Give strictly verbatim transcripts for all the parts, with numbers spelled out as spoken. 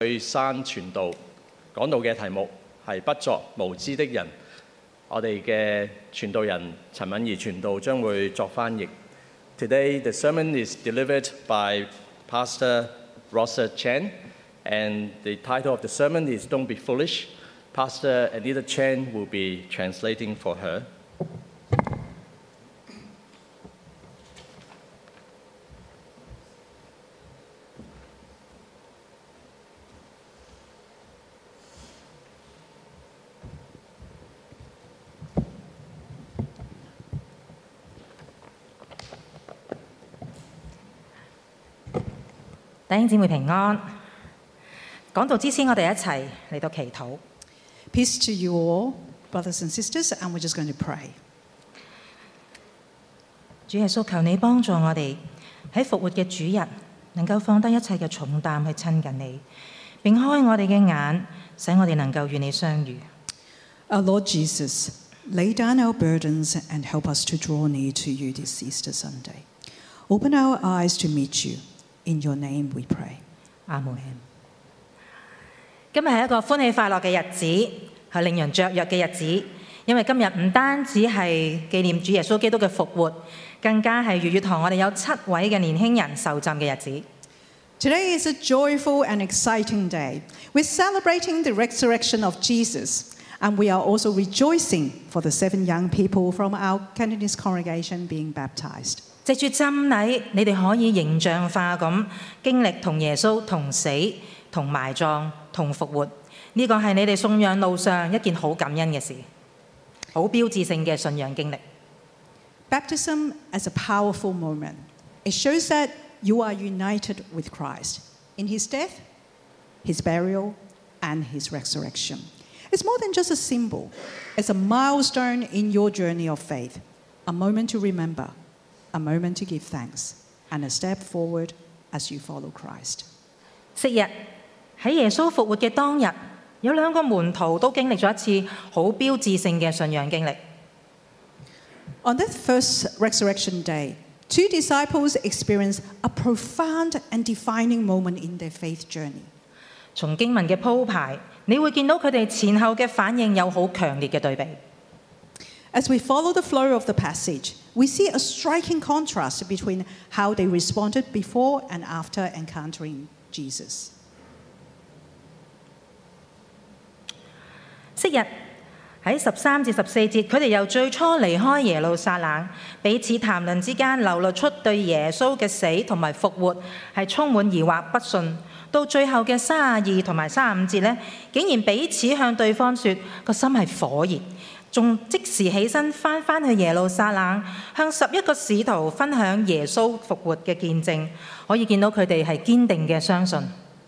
去山傳道，講道嘅題目係不作無知的人。我哋嘅傳道人陳敏儀傳道將會作翻譯。Today the sermon is delivered by Pastor Rosa Chen, and the title of the sermon is Don't Be Foolish. Pastor Anita Chen will be translating for her. 弟兄姊妹平安。講道之前，我哋一齊嚟到祈禱。 Peace to you all, brothers and sisters, and we're just going to pray. 主耶穌，求你幫助我哋喺復活嘅主日，能夠放低一切嘅重擔去親近你，並開我哋嘅眼，使我哋能夠與你相遇。 Our Lord Jesus, lay down our burdens and help us to draw near to you this Easter Sunday. Open our eyes to meet you. In your name we pray. 阿門。今日係一個歡喜快樂嘅日子，係令人雀躍嘅日子，因為今日唔單止係紀念主耶穌基督嘅復活，更加係粵語堂我哋有七位嘅年輕人受浸嘅日子。 Today is a joyful and exciting day. We're celebrating the resurrection of Jesus, and we are also rejoicing for the seven young people from our Cantonese congregation being baptized. 藉住浸禮，你哋可以形象化咁經歷同耶穌同死、同埋葬、同復活。呢個係你哋信仰路上一件好感恩嘅事，好標誌性嘅信仰經歷。 Baptism is a powerful moment. It shows that you are united with Christ in his death, his burial, and his resurrection. It's more than just a symbol. It's a milestone in your journey of faith, a moment to remember.A moment to give thanks, and a step forward as you follow Christ. 昔日喺耶穌復活嘅當日，有兩個門徒都經歷咗一次好標誌性嘅信仰經歷。 On that first resurrection day, two disciples experienced a profound and defining moment in their faith journey. 從經文嘅鋪排，你會見到佢哋前後嘅反應有好強烈嘅對比。 As we follow the flow of the passage, we see a striking contrast between how they responded before and after encountering Jesus. 昔日喺十三至十四節，佢哋由最初離開耶路撒冷，彼此談論之間流露出對耶穌嘅死同埋復活係充滿疑惑不信，到最後嘅三十二同埋三十五節呢，竟然彼此向對方說個心係火熱。仲即時起身翻返去耶路撒冷，向十一個使徒分享耶穌復活嘅見證，可以見到佢哋係堅定嘅相信。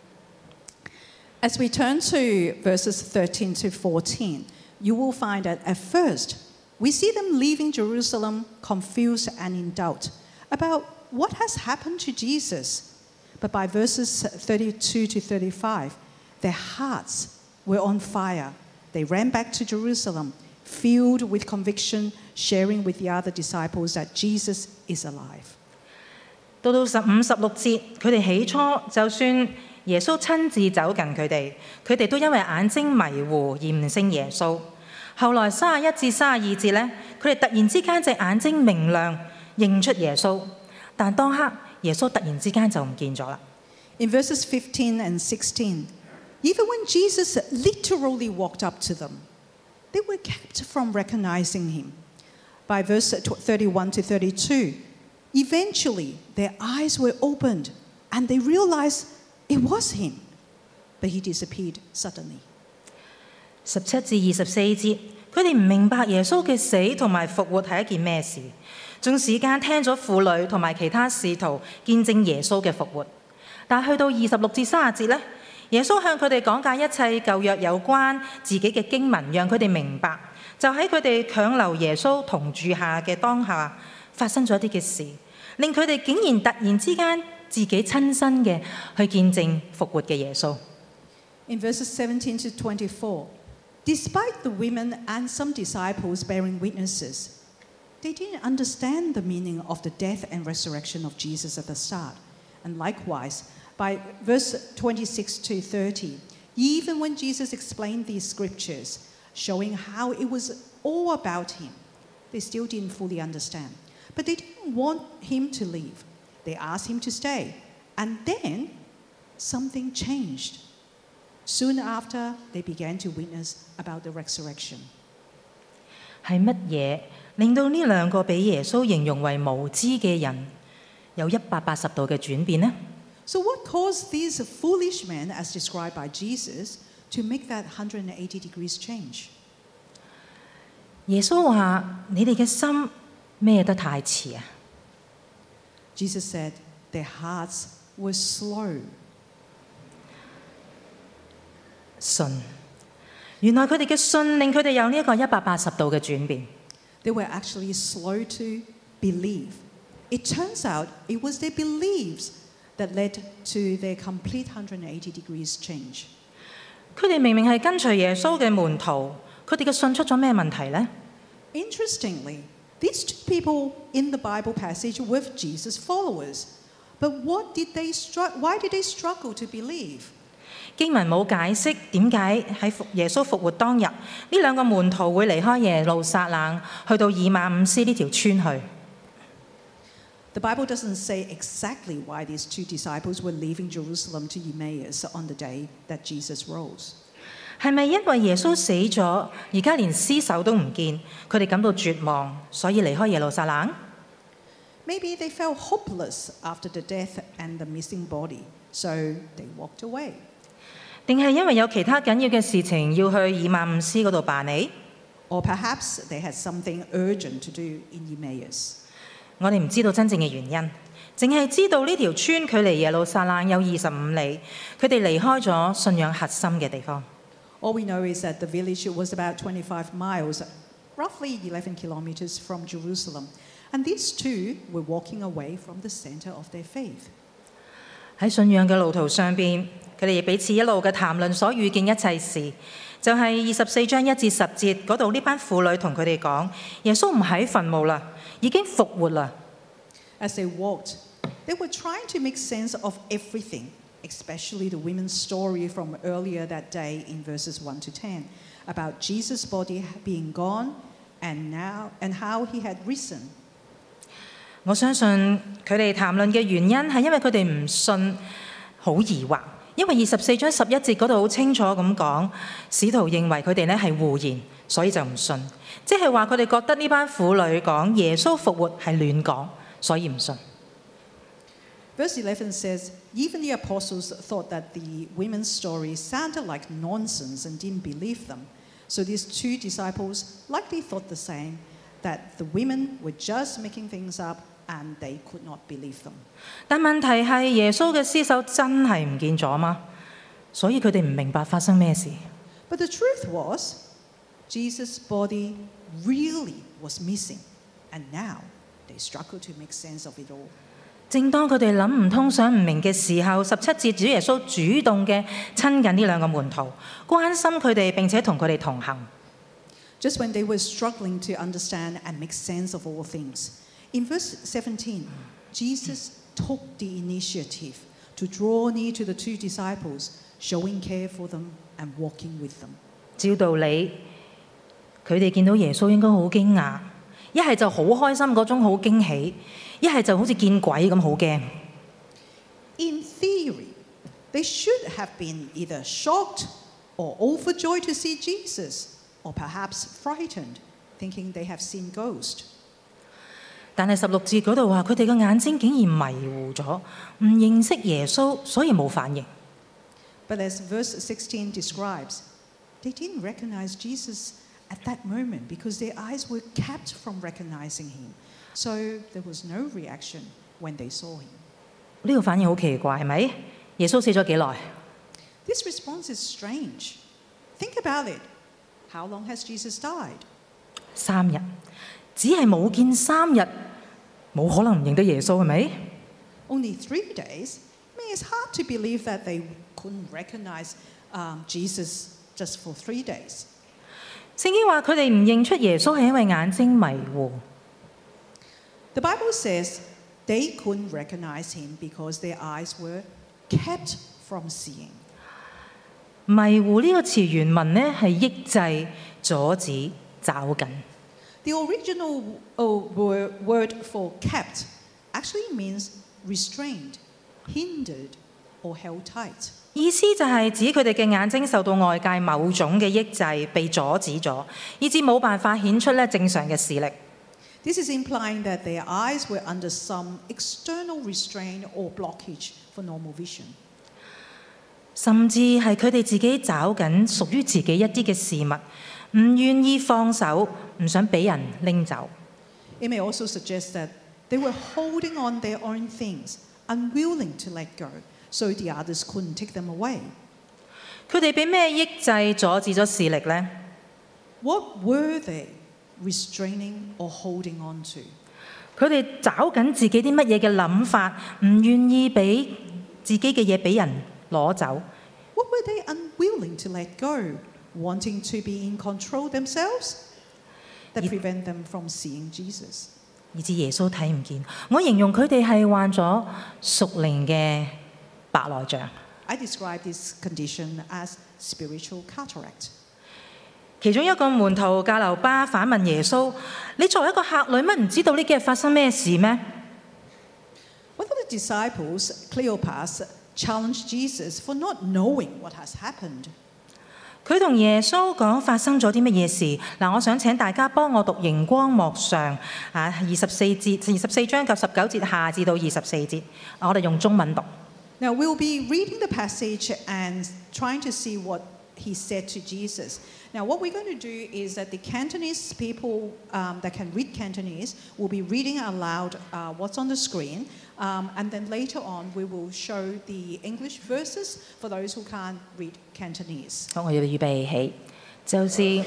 As we turn to verses thirteen to fourteen, you will find that at first, we see them leaving Jerusalem confused and in doubt about what has happened to Jesus. But by verses thirty-two to thirty-five, their hearts were on fire. They ran back to Jerusalem.Filled with conviction, sharing with the other disciples that Jesus is alive. 到到十五、十六節，佢哋起初就算耶穌親自走近佢哋，佢哋都因為眼睛迷糊而唔認耶穌。後來三十一至三十二節呢，佢哋突然之間隻眼睛明亮，認出耶穌，但當刻耶穌突然之間就唔見咗啦。 In verses fifteen and sixteen, even when Jesus literally walked up to them,They were kept from recognizing him. By verse thirty-one to thirty-two, eventually their eyes were opened and they realized it was him, but he disappeared suddenly. 十七至二十四節，佢哋唔明白耶穌嘅死同埋復活係一件咩事，仲時間聽咗婦女同埋其他使徒見證耶穌嘅復活，但去到二十六至三十節呢，耶穌向佢哋講解一切舊約有關自己嘅經文，讓佢哋明白，就喺佢哋強留耶穌同住下嘅當下，發生咗一啲嘅事，令佢哋竟然突然之間自己親身嘅去見證復活嘅耶穌。 In verses seventeen to twenty-four, despite the women and some disciples bearing witnesses, they didn't understand the meaning of the death and resurrection of Jesus at the start, and likewise, By verse twenty-six to thirty, even when Jesus explained these scriptures, showing how it was all about him, they still didn't fully understand. But they didn't want him to leave. They asked him to stay. And then something changed. Soon after, they began to witness about the resurrection. 係乜嘢令到呢兩個被耶穌形容為無知嘅人有一百八十度嘅轉變呢？ So what caused these foolish men, as described by Jesus, to make that one hundred eighty degrees change? 耶穌話：你哋嘅心咩得太遲啊！ Jesus said their hearts were slow. 信，原來佢哋嘅信令佢哋有呢一個一百八十度嘅轉變。 They were actually slow to believe. It turns out it was their beliefs that led to their complete one hundred eighty degrees change. 佢哋明明係跟隨耶穌嘅門徒，佢哋嘅信出咗咩問題呢？ Interestingly, these two people in the Bible passage were Jesus' followers. But what did they str- why did they struggle to believe? 經文冇解釋點解喺復耶穌復活當日，呢兩個門徒會離開耶路撒冷，去到以馬忤斯呢條村去。 The Bible doesn't say exactly why these two disciples were leaving Jerusalem to Emmaus on the day that Jesus rose. 係咪因為耶穌死咗，而家連屍首都唔見，佢哋感到絕望，所以離開耶路撒冷？ Maybe they felt hopeless after the death and the missing body, so they walked away. 定係因為有其他緊要嘅事情要去以馬忤斯嗰度辦理？ Or perhaps they had something urgent to do in Emmaus. 我哋唔知道真正嘅原因，淨係知道呢條村距離耶路撒冷有二十五里，佢哋離開咗信仰核心嘅地方。 All we know is that the village was about twenty-five miles, roughly eleven kilometers from Jerusalem, and these two were walking away from the center of their faith. 喺信仰嘅路途上邊，佢哋亦彼此一路嘅談論所遇見一切事，就係二十四章一至十節嗰度呢班婦女同佢哋講：耶穌唔喺墳墓啦，已經復活啦。 As they walked, they were trying to make sense of everything, especially the women's story from earlier that day in verses one to ten, about Jesus' body being gone and now and how he had risen. 我相信佢哋談論嘅原因係因為佢哋唔信，好疑惑。因為二十四章十一節嗰度好清楚咁講，使徒認為佢哋咧係胡言，所以就唔信。即係話佢哋覺得呢班婦女講耶穌復活係亂講，所以唔信。 Verse eleven says, even the apostles thought that the women's story sounded like nonsense and didn't believe them. So these two disciples likely thought the same, that the women were just making things up and they could not believe them. 但問題係耶穌嘅屍首真係唔見咗嗎？所以佢哋唔明白發生咩事。 But the truth was, Jesus' body really was missing, and now they struggled to make sense of it all. 正當佢哋諗唔通、想唔明嘅時候，十七節主耶穌主動嘅親近呢兩個門徒，關心佢哋並且同佢哋同行。 Just when they were struggling to understand and make sense of all things. In verse seventeen, Jesus took the initiative to draw near to the two disciples, showing care for them and walking with them. 照道理，佢哋見到耶穌應該好驚訝，一係就好開心嗰種好驚喜，一係就好似見鬼咁好驚。 In theory, they should have been either shocked or overjoyed to see Jesus, or perhaps frightened, thinking they have seen ghosts. 但係十六節嗰度話，佢哋嘅眼睛竟然迷糊咗，唔認識耶穌，所以冇反應。 But as verse sixteen describes, they didn't recognize Jesus at that moment because their eyes were kept from recognizing him. So there was no reaction when they saw him. 呢個反應好奇怪，係咪？耶穌死咗幾耐？ This response is strange. Think about it. How long has Jesus died? 三日，只係冇見三日，冇可能唔認得耶穌，係咪？ Only three days? I mean, it's hard to believe that they couldn't recognize um, Jesus just for three days. 聖經話佢哋唔認出耶穌係因為眼睛迷糊。 The Bible says they couldn't recognize him because their eyes were kept from seeing. 迷糊呢個詞原文呢係抑制、阻止、抓緊。 The original uh, word, word for kept actually means restrained, hindered, or held tight. 意思就係指佢哋嘅眼睛受到外界某種嘅抑制，被阻止咗，以致冇辦法顯出咧正常嘅視力。 This is implying that their eyes were under some external restraint or blockage for normal vision. 甚至係佢哋自己找緊屬於自己一啲嘅事物，唔願意放手，唔想俾人拎走。 It may also suggest that they were holding on their own things, unwilling to let go, so the others couldn't take them away. 佢哋俾咩抑制阻止咗視力呢？ What were they restraining or holding on to? 佢哋找緊自己啲乜嘢嘅諗法，唔願意俾自己嘅嘢俾人攞走。 What were they unwilling to let go, wanting to be in control themselves? That prevent them from seeing Jesus. 以致耶穌睇唔見。我形容佢哋係患咗屬靈嘅白內障。 I describe this condition as spiritual cataract. 其中一個門徒格留巴反問耶穌：你作為一個客旅，乜唔知道呢幾日發生咩事咩？ One of the disciples, Cleopas, challenged Jesus for not knowing what has happened. 佢同耶穌講發生咗啲乜嘢事嗱，我想請大家幫我讀熒光幕上啊二十四節二十四章及十九節下至到二十四節，我哋用中文讀。 Now we'll be reading the passage and trying to see what he said to Jesus. Now what we're going to do is that the Cantonese people um, that can read Cantonese will be reading aloud uh, what's on the screen, um, and then later on we will show the English verses for those who can't read Cantonese. 好，我要預備起，就是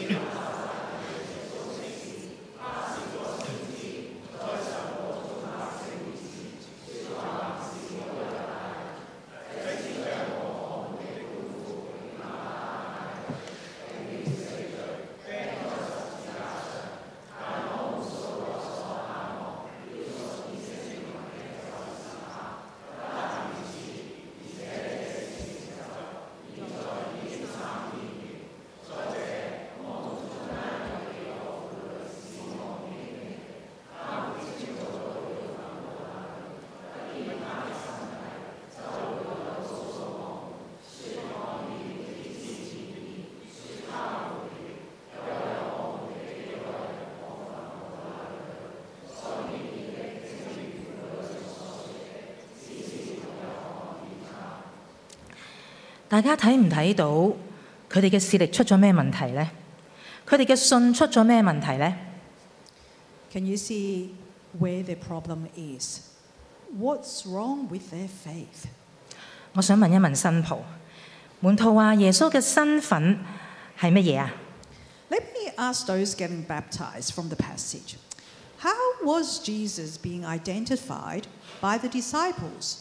大家睇唔睇到佢哋嘅視力出咗咩問題呢？佢哋嘅信出咗咩問題呢？ Can you see where the problem is? What's wrong with their faith? 我想問一問新抱，門徒話耶穌嘅身份係乜嘢啊？ Let me ask those getting baptized from the passage. How was Jesus being identified by the disciples?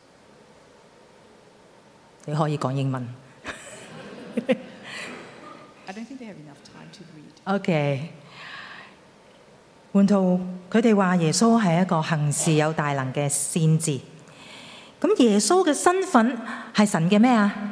你可以講英文。 I don't think they have enough time to read. OK， 門徒佢哋話耶穌係一個行事有大能嘅先知。咁耶穌嘅身份係神嘅咩啊？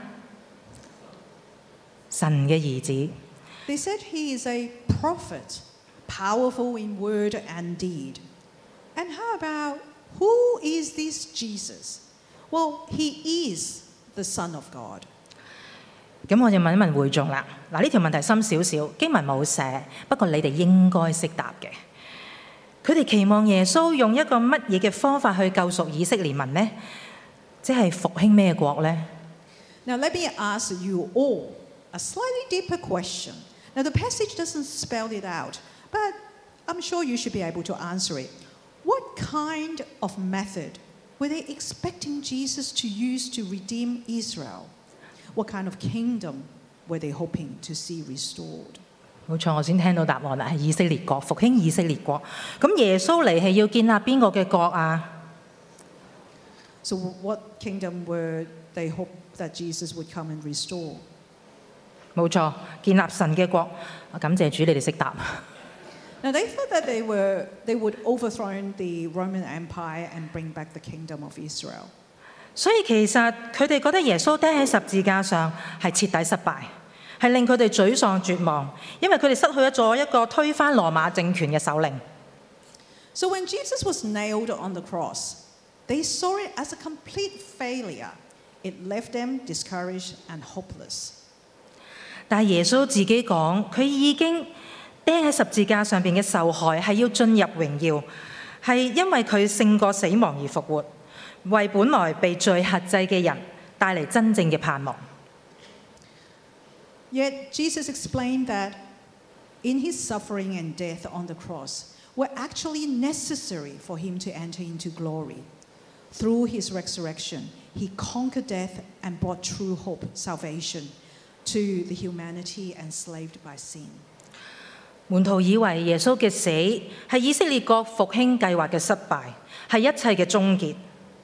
神嘅兒子。 They said he is a prophet, powerful in word and deed. And how about who is this Jesus? Well, he is the Son of God. 咁我就問一問會眾啦。嗱，呢條問題深少少，經文冇寫，不過你哋應該識答嘅。佢哋期望耶穌用一個乜嘢嘅方法去救贖以色列民呢？即係復興咩國呢？ Now let me ask you all a slightly deeper question. Now the passage doesn't spell it out, but I'm sure you should be able to answer it. What kind of method were they expecting Jesus to use to redeem Israel? What kind of kingdom were they hoping to see restored? 冇錯，我先聽到答案啦，係以色列國，復興以色列國。咁耶穌嚟係要建立邊個嘅國啊？ So what kingdom were they hope that Jesus would come and restore? 冇錯，建立神嘅國。感謝主，你哋識答。 Now they thought that they were they would overthrow the Roman Empire and bring back the kingdom of Israel. 所以其實佢哋覺得耶穌釘喺十字架上係徹底失敗，係令佢哋沮喪絕望，因為佢哋失去咗一個推翻羅馬政權嘅首領。 So when Jesus was nailed on the cross, they saw it as a complete failure. It left them discouraged and hopeless. 但係耶穌自己講，佢已經釘喺十字架上邊嘅受害係要進入榮耀，係因為佢勝過死亡而復活，為本來被罪轄制嘅人帶嚟真正嘅盼望。 Yet Jesus explained that in his suffering and death on the cross were actually necessary for him to enter into glory. Through his resurrection, he conquered death and brought true hope, salvation to the humanity enslaved by sin. 門徒以為耶穌嘅死係以色列國復興計劃嘅失敗，係一切嘅終結。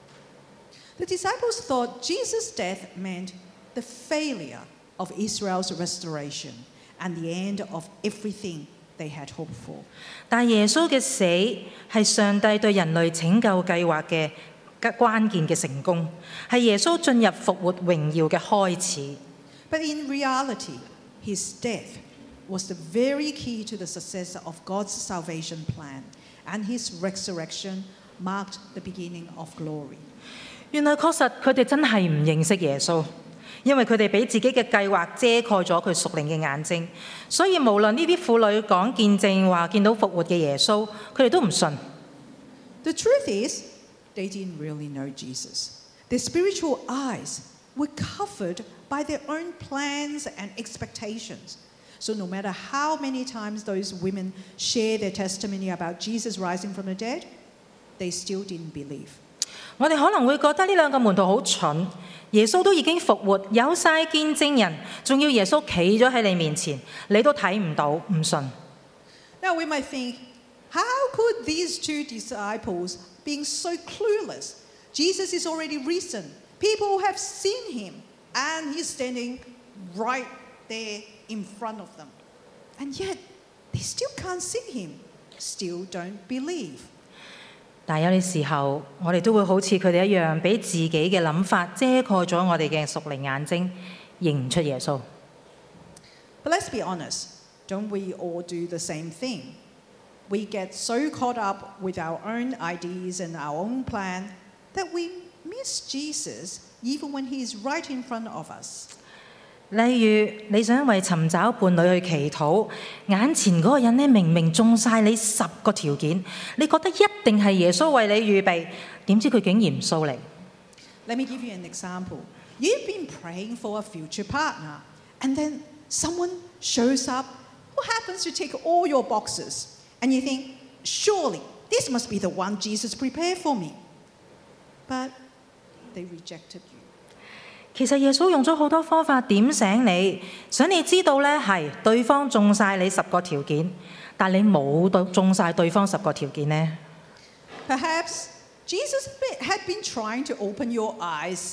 The disciples thought Jesus' death meant the failure of Israel's restoration and the end of everything they had hoped for. 但耶穌嘅死係上帝對人類拯救計劃嘅關鍵嘅成功，係耶穌進入復活榮耀嘅開始。 But in reality, his death was the very key to the success of God's salvation plan, and his resurrection marked the beginning of glory. 原來確實佢哋真係唔認識耶穌，因為佢哋俾自己嘅計劃遮蓋咗佢屬靈嘅眼睛，所以無論呢啲婦女講見證話見到復活嘅耶穌，佢哋都唔信。 The truth is, they didn't really know Jesus. Their spiritual eyes were covered by their own plans and expectations. So no matter how many times those women share their testimony about Jesus rising from the dead, they still didn't believe. 我哋可能會覺得呢兩個門徒好蠢，耶穌都已經復活，有晒見證人，仲要耶穌企咗喺你面前，你都睇唔到，唔信。 Now we might think, how could these two disciples, being so clueless, Jesus is already risen, people have seen him, and he's standing right there in front of them. And yet, they still can't see him, still don't believe. 但有啲時候，我哋都會好似佢哋一樣，俾自己嘅諗法遮蓋咗我哋嘅屬靈眼睛，認唔出耶穌。 But let's be honest, don't we all do the same thing? We get so caught up with our own ideas and our own plan that we miss Jesus even when he is right in front of us. 例如，你想為尋找伴侶去祈禱，眼前嗰個人呢明明中晒你十個條件，你覺得一定係耶穌為你預備，點知佢竟然唔掃你。 Let me give you an example. You've been praying for a future partner, and then someone shows up who happens to tick all your boxes, and you think, surely this must be the one Jesus prepared for me. But they rejected you. 其實耶穌用咗好多方法點醒你，想你知道呢係對方中晒你十個條件，但你冇中晒對方十個條件呢。 Perhaps Jesus had been trying to open your eyes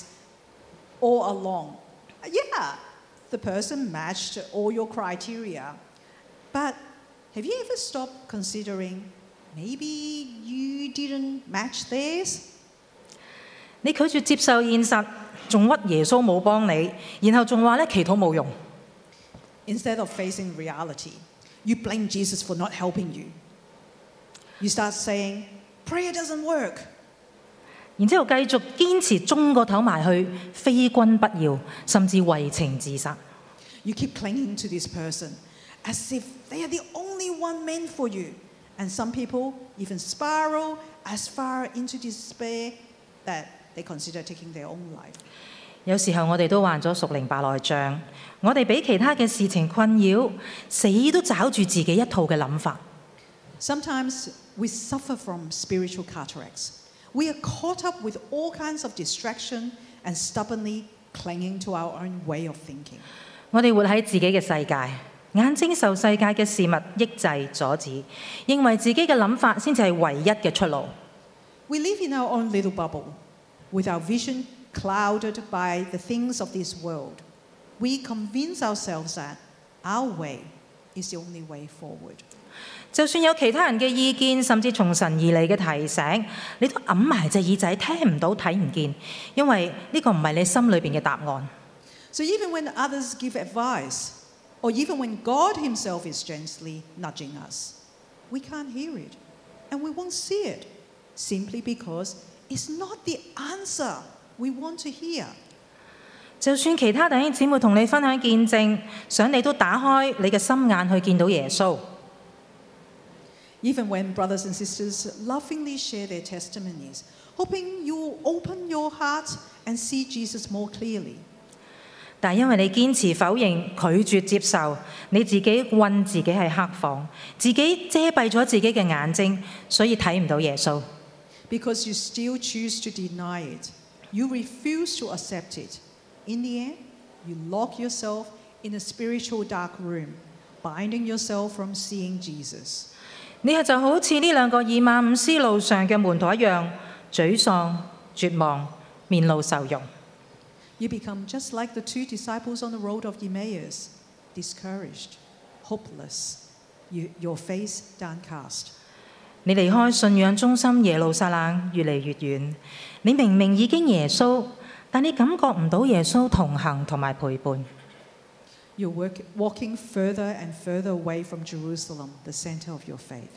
all along. Yeah, the person matched all your criteria. But have you ever stopped considering maybe you didn't match theirs? 你拒絕接受現實，仲屈耶穌冇幫你，然後仲話咧祈禱冇用。 Instead of facing reality, you blame Jesus for not helping you. You start saying, prayer doesn't work. 然之後繼續堅持中個頭埋去，非君不要，甚至為情自殺。 You keep clinging to this person as if they are the only one meant for you. And some people even spiral as far into despair that they consider taking their own life. 有時候我哋都患咗屬靈白內障，我哋俾其他嘅事情困擾，死都找住自己一套嘅諗法。 Sometimes we suffer from spiritual cataracts. We are caught up with all kinds of distraction and stubbornly clinging to our own way of thinking. 我哋活喺自己嘅世界，眼睛受世界嘅事物抑制阻止，認為自己嘅諗法先至係唯一嘅出路。 We live in our own little bubble, with our vision clouded by the things of this world. We convince ourselves that our way is the only way forward. 就算有其他人嘅意見，甚至從神而嚟嘅提醒，你都揞埋隻耳仔，聽唔到，睇唔見，因為呢個唔係你心裏邊嘅答案。 So even when others give advice, or even when God himself is gently nudging us, we can't hear it and we won't see it, simply because it's not the answer we want to hear. 就算其他弟兄姊妹同你分享見證，想你都打開你嘅心眼去見到耶穌。 Even when brothers and sisters lovingly share their testimonies, hoping you will open your heart and see Jesus more clearly. 但係因為你堅持否認、拒絕接受，你自己困自己係黑房，自己遮蔽咗自己嘅眼睛，所以睇唔到耶穌。 Because you still choose to deny it, you refuse to accept it. In the end, you lock yourself in a spiritual dark room, binding yourself from seeing Jesus. 你係就好似呢兩個以馬忤斯路上嘅門徒一樣，沮喪、絕望、面露愁容。 You become just like the two disciples on the road of Emmaus, discouraged, hopeless, you, your face downcast. 你離開信仰中心耶路撒冷越嚟越遠，你明明已經耶穌，但你感覺唔到耶穌同行同埋陪伴。 You're work, walking further and further away from Jerusalem, the center of your faith.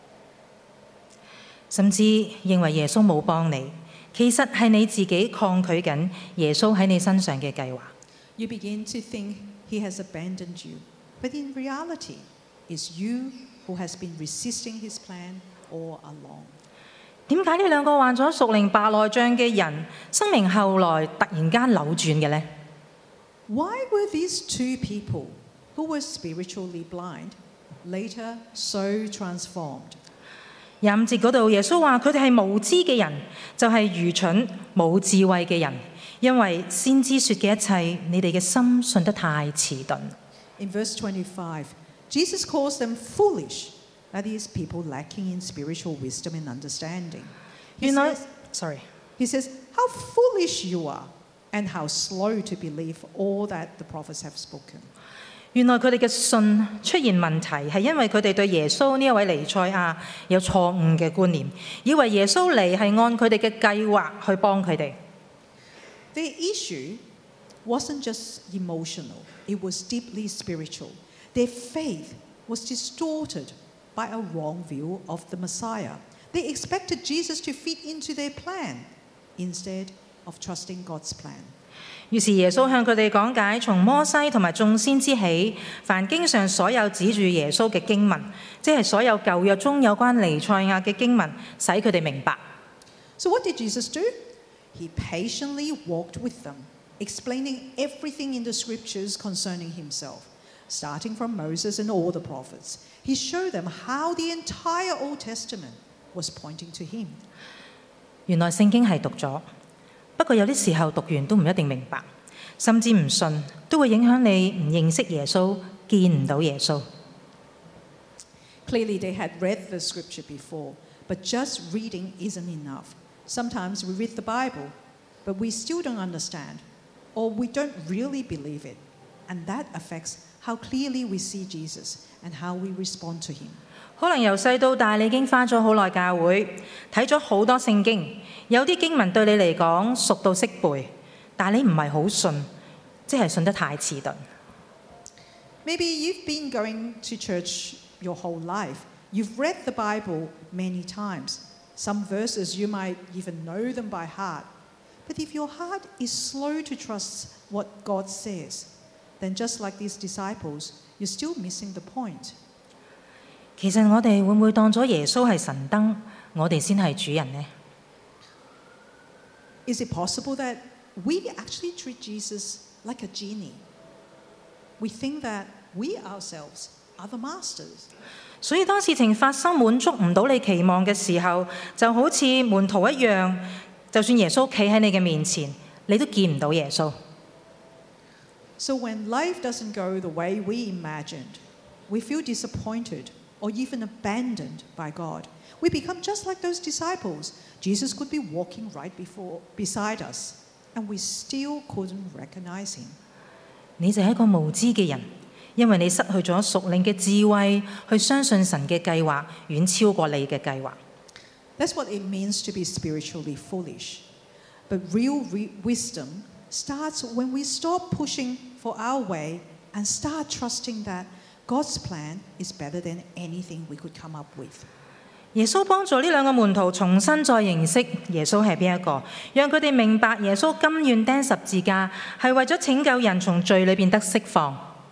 甚至認為耶穌冇幫你，其實係你自己抗拒緊耶穌喺你身上嘅計劃。 You begin to think he has abandoned you, but in reality, it's you who has been resisting his plan all along. 點解呢兩個患咗屬靈白內障嘅人，生命後來突然間扭轉嘅呢？ Why were these two people who were spiritually blind later so transformed? 廿五節嗰度，耶穌話佢哋係無知嘅人，就係、是、愚蠢冇智慧嘅人，因為先知說嘅一切，你哋嘅心信得太遲鈍。 In verse twenty-five, Jesus calls them foolish, that is, people lacking in spiritual wisdom and understanding. He 原來 says, sorry， he says, how foolish you are, and how slow to believe all that the prophets have spoken. 原來佢哋嘅信出現問題，係因為佢哋對耶穌呢一位彌賽亞有錯誤嘅觀念，以為耶穌嚟係按佢哋嘅計劃去幫佢哋。 The issue wasn't just emotional, it was deeply spiritual. Their faith was distorted by a wrong view of the Messiah. They expected Jesus to fit into their plan instead of trusting God's plan. 於是耶穌向佢哋講解從摩西同埋眾先知起，凡經上所有指住耶穌嘅經文，即係所有舊約中有關彌賽亞嘅經文，使佢哋明白。 So what did Jesus do? He patiently walked with them, explaining everything in the scriptures concerning himself, starting from Moses and all the prophets. He showed them how the entire Old Testament was pointing to him. 原來聖經係讀咗。不過有啲時候讀完都唔一定明白，甚至唔信，都會影響你唔認識耶穌，見唔到耶穌。 Clearly they had read the scripture before, but just reading isn't enough. Sometimes we read the Bible, but we still don't understand, or we don't really believe it, and that affects how clearly we see Jesus and how we respond to him. 可能由細到大，你已經返咗好耐教會，睇咗好多聖經，有啲經文對你嚟講熟到識背，但你唔係好信，即係信得太遲鈍。 Maybe you've been going to church your whole life. You've read the Bible many times. Some verses you might even know them by heart. But if your heart is slow to trust what God says, then just like these disciples, you're still missing the point. 其實我哋會唔會當咗耶穌係神燈，我哋先係主人呢？ Is it possible that we actually treat Jesus like a genie? We think that we ourselves are the masters. 所以當事情發生滿足唔到你期望嘅時候，就好似門徒一樣，就算耶穌企喺你嘅面前，你都見唔到耶穌。 So when life doesn't go the way we imagined, we feel disappointed or even abandoned by God. We become just like those disciples. Jesus could be walking right before, beside us, and we still couldn't recognize him. 你就係一個無知嘅人， 因為你失去咗屬靈嘅智慧，去相信神嘅計劃遠超過你嘅計劃。 That's what it means to be spiritually foolish. But real re- wisdom starts when we stop pushing for our way and start trusting that God's plan is better than anything we could come up with. 耶穌幫助呢兩個門徒重新再認識耶穌係邊一個，讓佢哋明白耶穌甘願釘十字架係為咗拯救人從罪裏邊得釋放。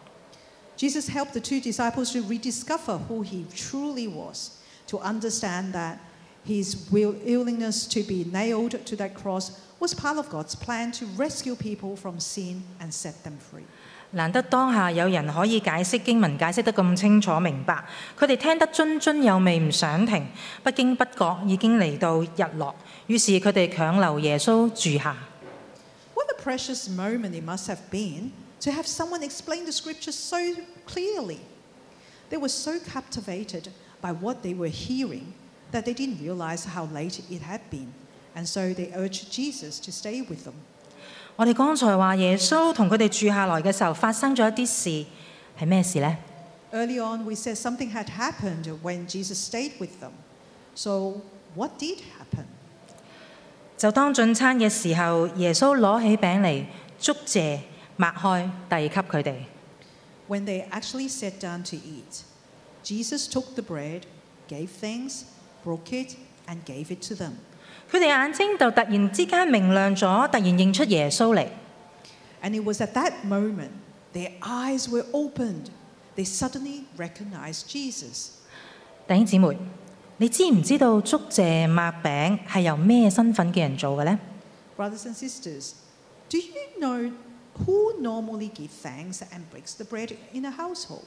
Jesus helped the two disciples to rediscover who he truly was, to understand that his will, willingness to be nailed to that cross was part of God's plan to rescue people from sin and set them free. 難得當下有人可以解釋經文解釋得咁清楚明白，佢哋聽得津津有味唔想停，不經不覺已經嚟到日落，於是佢哋強留耶穌住下。 What a precious moment it must have been to have someone explain the scriptures so clearly. They were so captivated by what they were hearing that they didn't realize how late it had been, and so they urged Jesus to stay with them. 我哋剛才話耶穌同佢哋住下來嘅時候發生咗一啲事，係咩事呢？ Early on, we said something had happened when Jesus stayed with them. So, what did happen? 就當進餐嘅時候，耶穌攞起餅嚟，祝謝，擘開，遞給佢哋。 When they actually sat down to eat, Jesus took the bread, gave thanks, broke it, and gave it to them. 佢哋眼睛就突然之間明亮咗，突然認出耶穌嚟。 And it was at that moment their eyes were opened. They suddenly recognized Jesus. 弟兄姊妹，你知唔知道祝謝擘餅係由咩身份嘅人做嘅呢？ Brothers and sisters, do you know who normally gives thanks and breaks the bread in a household?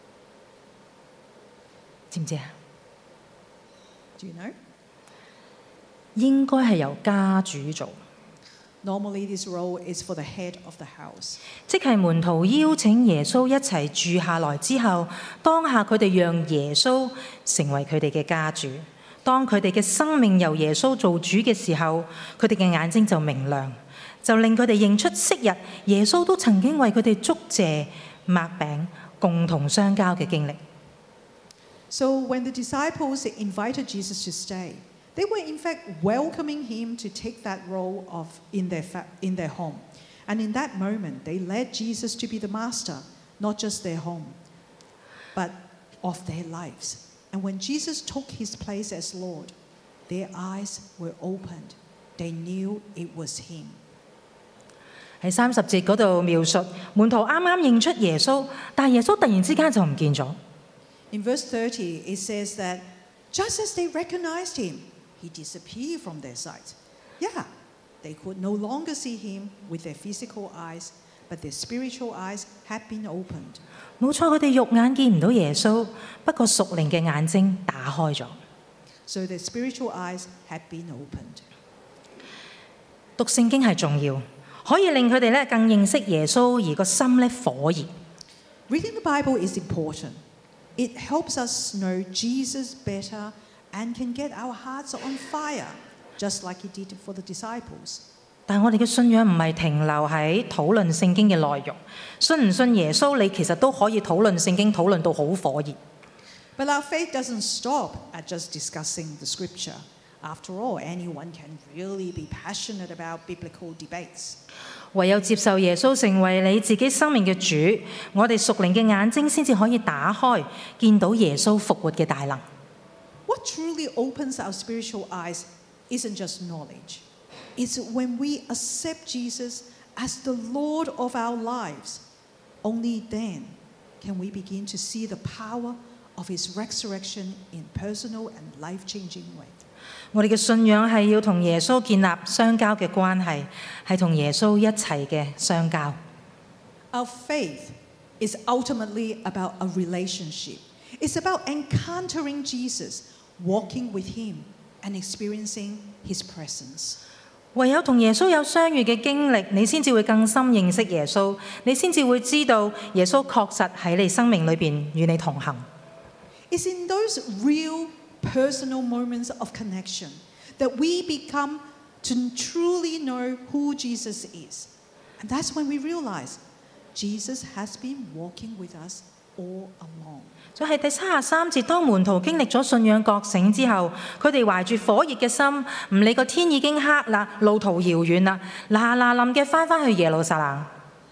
知唔知啊？ Do you know? 應該係由家主做， Normally, this role is for the head of the house. 即係門徒邀請耶穌一齊住下來之後，當下佢哋讓耶穌成為佢哋嘅家主。當佢哋嘅生命由耶穌做主嘅時候，佢哋嘅眼睛就明亮，就令佢哋認出昔日耶穌都曾經為佢哋祝謝擘餅，共同相交嘅經歷。 So when the disciples invited Jesus to stay, they were in fact welcoming him to take that role of in their, fa- in their home. And in that moment, they led Jesus to be the master, not just their home, but of their lives. And when Jesus took his place as Lord, their eyes were opened. They knew it was him. 喺三十節嗰度描述門徒啱啱認出耶穌，但係耶穌突然之間就唔見咗。 In verse thirty, it says that just as they recognized him, he disappeared from their sight. Yeah, they could no longer see him with their physical eyes, but their spiritual eyes had been opened. 冇錯，佢哋肉眼見唔到耶穌，不過屬靈嘅眼睛打開咗。 So their spiritual eyes had been opened. 讀聖經係重要，可以令佢哋咧更認識耶穌，而個心咧火熱。 Reading the Bible is important. It helps us know Jesus better and can get our hearts on fire, just like it did for the disciples. 但係我哋嘅信仰唔係停留喺討論聖經嘅內容，信唔信耶穌你其實都可以討論聖經，討論到好火熱。 But our faith doesn't stop at just discussing the scripture. After all, anyone can really be passionate about biblical debates. 唯有接受耶穌成為你自己生命嘅主，我哋屬靈嘅眼睛先至可以打開，見到耶穌復活嘅大能。 What truly opens our spiritual eyes isn't just knowledge. It's when we accept Jesus as the Lord of our lives. Only then can we begin to see the power of his resurrection in personal and life-changing way. 我哋嘅信仰係要同耶穌建立相交嘅關係，係同耶穌一齊嘅相交。 Our faith is ultimately about a relationship. It's about encountering Jesus, walking with him, and experiencing his presence. 唯有同耶穌有相遇嘅經歷，你先至會更深認識耶穌，你先至會知道耶穌確實喺你生命裏邊與你同行。 It's in those real personal moments of connection that we become to truly know who Jesus is. And that's when we realize Jesus has been walking with us all along. 就係第三十三節，當門徒經歷咗信仰覺醒之後，佢哋懷住火熱嘅心，唔理個天已經黑啦，路途遙遠啦，嗱嗱臨嘅翻返去耶路撒冷。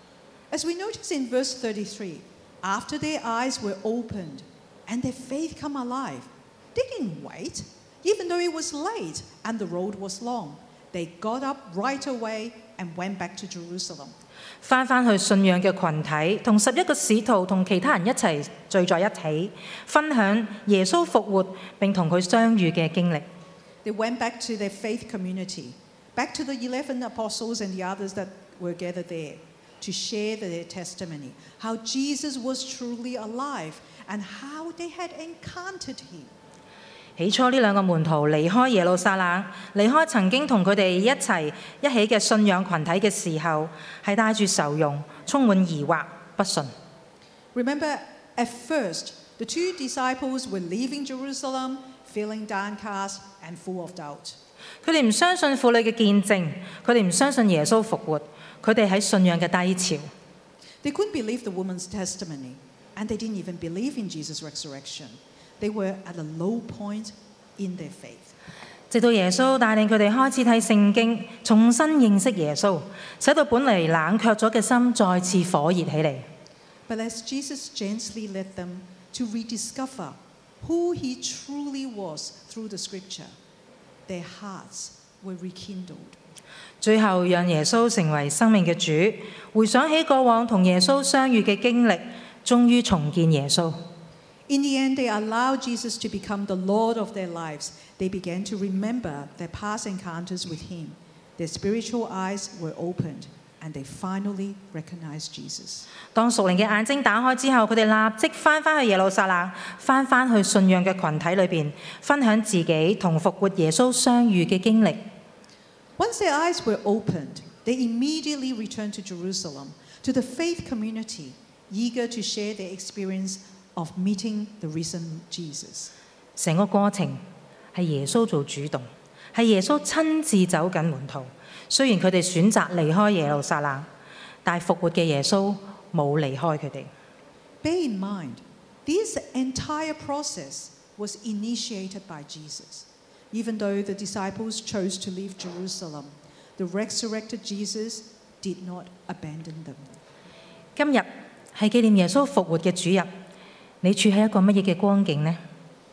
As we notice in verse thirty-three, after their eyes were opened and their faith come alive, they didn't wait, even though it was late and the road was long. They got up right away and went back to Jerusalem. 翻返去信仰嘅群體，同十一個使徒同其他人一齊聚在一起，分享耶穌復活並同佢相遇嘅經歷。 They went back to their faith community, back to the eleven apostles and the others that were gathered there, to share their testimony, how Jesus was truly alive and how they had encountered him. 起初呢兩個門徒離開耶路撒冷，離開曾經同佢哋一齊一起嘅信仰群體嘅時候，係帶住愁容，充滿疑惑、不信。 Remember, at first, the two disciples were leaving Jerusalem, feeling downcast and full of doubt. 佢哋唔相信婦女嘅見證，佢哋唔相信耶穌復活，佢哋喺信仰嘅低潮。 They couldn't believe the woman's testimony, and they didn't even believe in Jesus' resurrection. They were at a low point in their faith. 直到耶穌帶領佢哋開始睇聖經，重新認識耶穌，使到本嚟冷卻咗嘅心再次火熱起嚟。 But as Jesus gently led them to rediscover who he truly was through the scripture, their hearts were rekindled. 最後讓耶穌成為生命嘅主，回想起過往同耶穌相遇嘅經歷，終於重建耶穌。 In the end, they allowed Jesus to become the Lord of their lives. They began to remember their past encounters with him. Their spiritual eyes were opened, and they finally recognized Jesus. 當屬靈嘅眼睛打開之後，佢哋立即翻返去耶路撒冷，翻返去信仰嘅群體裏邊，分享自己同復活耶穌相遇嘅經歷。 Once their eyes were opened, they immediately returned to Jerusalem, to the faith community, eager to share their experience of meeting the risen Jesus. 成個過程係耶穌做主動，係耶穌親自走緊門徒。雖然佢哋選擇離開耶路撒冷，但係復活嘅耶穌冇離開佢哋。 Bear in mind, this entire process was initiated by Jesus. Even though the disciples chose to leave Jerusalem, the resurrected Jesus did not abandon them. 今日係紀念耶穌復活嘅主日，你處喺一個乜嘢嘅光景呢？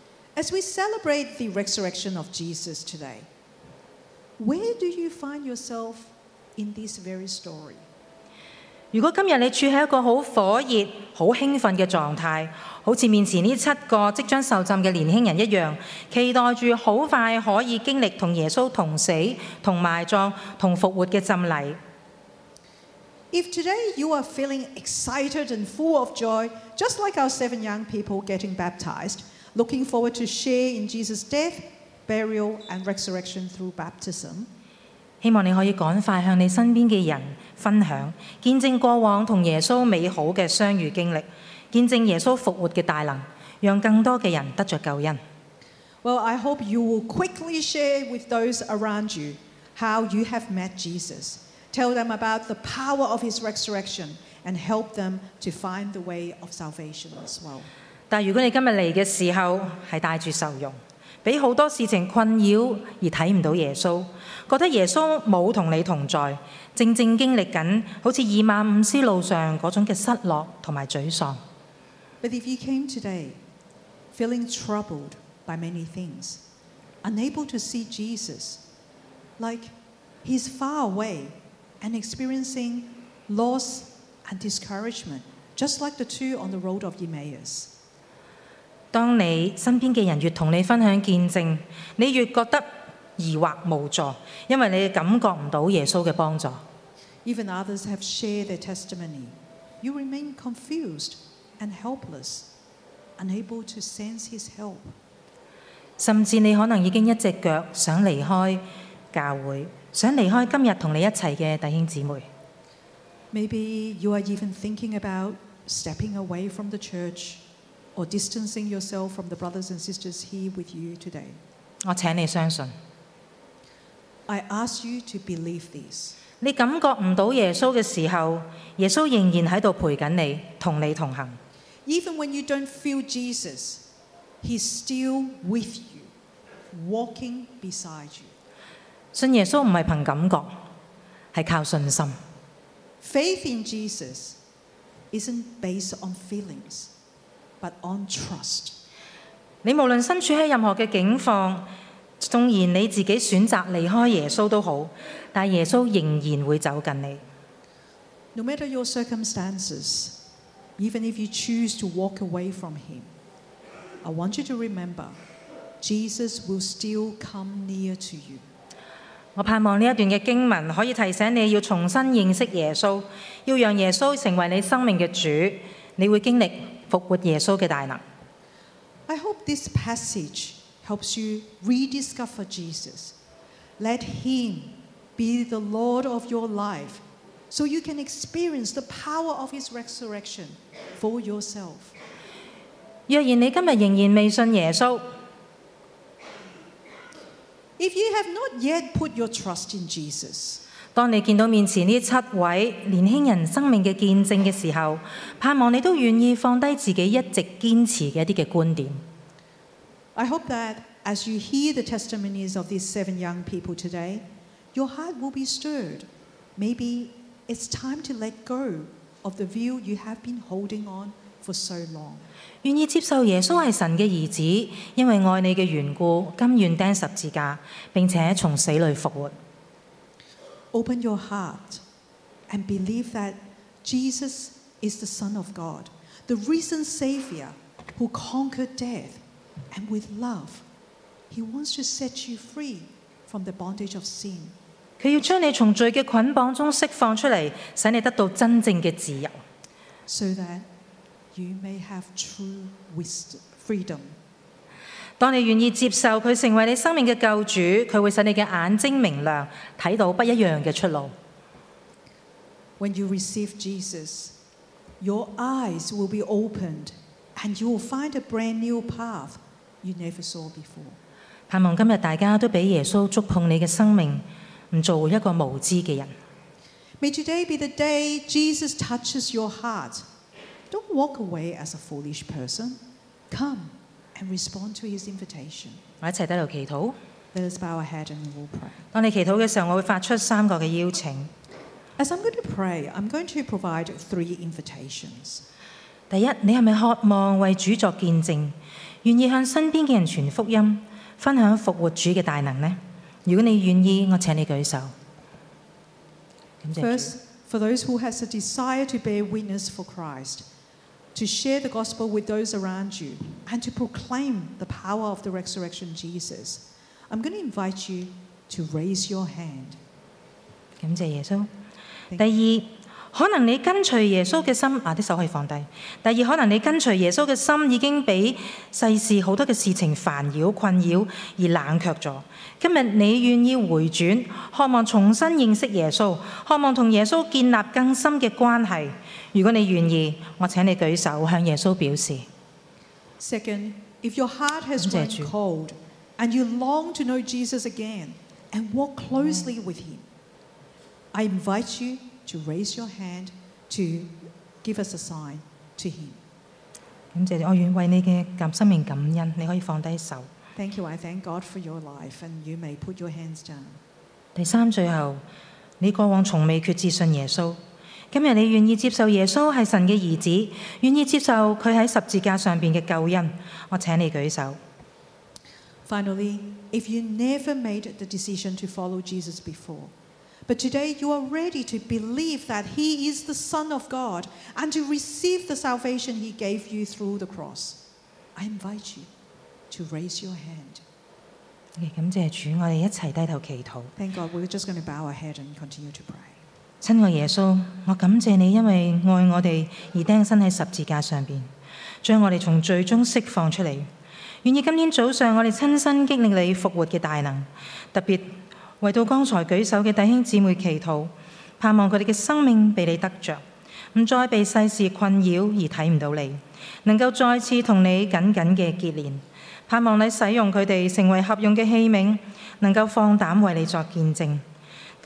As we celebrate the resurrection of Jesus today, where do you find yourself in this very story? 如果今日你處喺一個好火熱、好興奮嘅狀態，好似面前呢七個即將受浸嘅年輕人一樣，期待住好快可以經歷同耶穌同死、同埋葬、同復活嘅浸禮。 If today you are feeling excited and full of joy, just like our seven young people getting baptized, looking forward to share in Jesus' death, burial and resurrection through baptism, 希望你可以趕快向你身邊嘅人分享，見證過往同耶穌美好嘅相遇經歷，見證耶穌復活嘅大能，讓更多嘅人得着救恩。 well, I hope you will quickly share with those around you how you have met Jesus. Tell them about the power of his resurrection and help them to find the way of salvation as well. 但如果你今日嚟嘅時候係帶住愁容，俾好多事情困擾而睇唔到耶穌，覺得耶穌冇同你同在，正正經歷緊好似以馬忤斯路上嗰種嘅失落同埋沮喪。 But if you came today feeling troubled by many things, unable to see Jesus, like he's far away and experiencing loss and discouragement, just like the two on the road of Emmaus. 當你身邊嘅人越同你分享見證，你越覺得疑惑無助，因為你感覺唔到耶穌嘅幫助。 Even others have shared their testimony. You remain confused and helpless, unable to sense his help. 甚至你可能已經一隻腳想離開教會，想離開今日同你一齊嘅弟兄姊妹。 Maybe you are even thinking about stepping away from the church or distancing yourself from the brothers and sisters here with you today. 我請你相信， I ask you to believe this. 你感覺唔到耶穌嘅時候，耶穌仍然喺度陪緊你，同你同行。 Even when you don't feel Jesus, He's still with you, walking beside you. 信耶穌唔係憑感覺，係靠信心。 Faith in Jesus isn't based on feelings, but on trust. 你無論身處喺任何嘅境況，縱然你自己選擇離開耶穌都好，但耶穌仍然會走近你。 No matter your circumstances, even if you choose to walk away from Him, I want you to remember, Jesus will still come near to you. 我盼望呢一段嘅經文可以提醒你要重新認識耶穌，要讓耶穌成為你生命嘅主，你會經歷復活耶穌嘅大能。 I hope this passage helps you rediscover Jesus. Let Him be the Lord of your life, so you can experience the power of His resurrection for yourself. 若然你今日仍然未信耶穌， If you have not yet put your trust in Jesus, 當你見到面前呢七位年輕人生命嘅見證嘅時候，盼望你都願意放低自己一直堅持嘅一啲嘅觀點。 I hope that as you hear the testimonies of these seven young people today, your heart will be stirred. Maybe it's time to let go of the view you have been holding on for so long. 願意接受耶穌係神嘅兒子，因為愛你嘅緣故，甘願釘十字架，並且從死裏復活。 Open your heart and believe that Jesus is the Son of God, the risen Savior who conquered death. And with love, He wants to set you free from the bondage of sin. 佢要將你從罪嘅捆綁中釋放出嚟，使你得到真正嘅自由。 So that you may have true wisdom, freedom. 當你願意接受佢成為你生命嘅救主，佢會使你嘅眼睛明亮，睇到不一樣嘅出路。 When you receive Jesus, your eyes will be opened and you will find a brand new path you never saw before. 盼望今日大家都俾耶穌觸碰你嘅生命，唔做一個無知嘅人。 May today be the day Jesus touches your heart. Don't walk away as a foolish person. Come and respond to His invitation. 我一齊喺度祈禱。 Let us bow our head and we will pray. 當你祈禱嘅時候，我會發出三個嘅邀請。 As I'm going to pray, I'm going to provide three invitations. 第一，你係咪渴望為主作見證，願意向身邊嘅人傳福音，分享復活主嘅大能呢？如果你願意，我請你舉手。感謝主。 First, for those who has a desire to bear witness for Christ, to share the gospel with those around you, and to proclaim the power of the resurrection Jesus, I'm going to invite you to raise your hand. 感謝耶穌。第二，可能你跟隨耶穌嘅心，啊啲手可以放低。第二，可能你跟隨耶穌嘅心已經俾世事好多嘅事情煩擾困擾而冷卻咗。今日你願意回轉，渴望重新認識耶穌，渴望同耶穌建立更深嘅關係。如果你願意，我請你舉手向耶穌表示。 Second, if your heart has 感 grown 謝主。 cold and you long to know Jesus again and walk closely with Him, I invite you to raise your hand to give us a sign to Him. 感謝你，我願為你嘅感生命感恩，你可以放低手。 Thank you. I thank God for your life, and you may put your hands down. 第三，最後，你過往從未決志信耶穌，今日你願意接受耶穌係神嘅兒子，願意接受佢喺十字架上邊嘅救恩，我請你舉手。 Finally, if you never made the decision to follow Jesus before, but today you are ready to believe that He is the Son of God and to receive the salvation He gave you through the cross, I invite you to raise your hand. 感謝主，我哋一齊低頭祈禱。 Thank God. We're just going to bow our head and continue to pray. 親愛耶穌，我感謝你，因為愛我哋而釘身喺十字架上邊，將我哋從罪中釋放出嚟。願意今天早上我哋親身經歷你復活嘅大能，特別為到剛才舉手嘅弟兄姊妹祈禱，盼望佢哋嘅生命被你得着，唔再被世事困擾而睇唔到你，能夠再次同你緊緊嘅結連。盼望你使用佢哋成為合用嘅器皿，能夠放膽為你作見證。更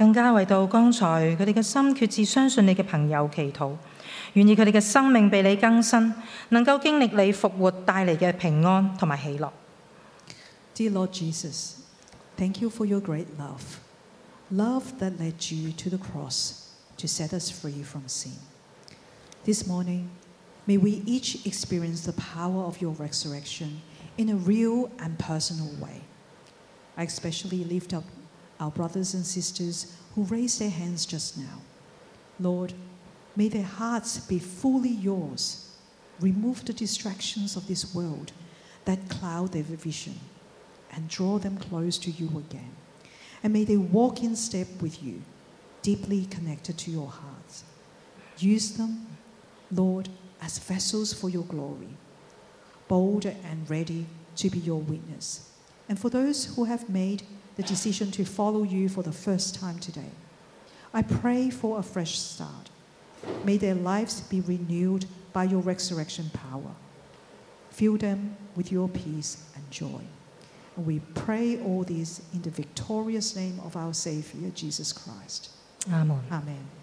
更加為到剛才佢哋嘅心決志相信你嘅朋友祈禱，願意佢哋嘅生命被你更新，能夠經歷你復活帶嚟嘅平安同埋喜樂。 Dear Lord Jesus, thank you for your great love, love that led you to the cross to set us free from sin. This morning, may we each experience the power of your resurrection in a real and personal way. I especially lift up our brothers and sisters who raised their hands just now. Lord, may their hearts be fully yours. Remove the distractions of this world that cloud their vision and draw them close to you again. And may they walk in step with you, deeply connected to your hearts. Use them, Lord, as vessels for your glory, bold and ready to be your witness. And for those who have made the decision to follow you for the first time today, I pray for a fresh start. May their lives be renewed by your resurrection power. Fill them with your peace and joy. And we pray all this in the victorious name of our Saviour, Jesus Christ. Amen. Amen.